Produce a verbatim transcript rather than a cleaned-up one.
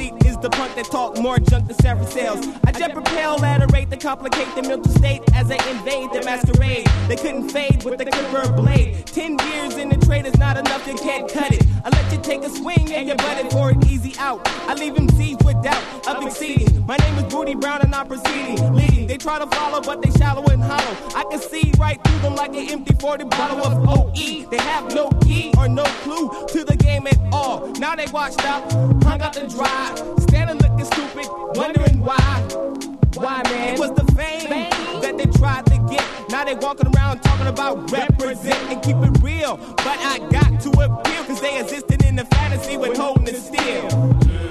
athlete is the punk that talk more junk than several cells. I jet propel at a rate to complicate the mental state as I invade the masquerade. They couldn't fade with the clipper blade. Ten years in the trade is not enough, you can't cut it. I let you take a swing and you butt it for an easy out. I leave him seized with doubt of exceeding. My name is Booty Brown and I'm proceeding. Leading, they try to follow but they shallow and hollow. I can see right through them like an empty forty bottle of O E. They have no key or no clue to the game at all. Now they washed up, hung out to dry, standing looking stupid, wondering why. Why, man? It was the fame, fame that they tried to get. Now they walking around talking about represent and keep it real. But I got to appeal, cause they existed in the fantasy with holding it still.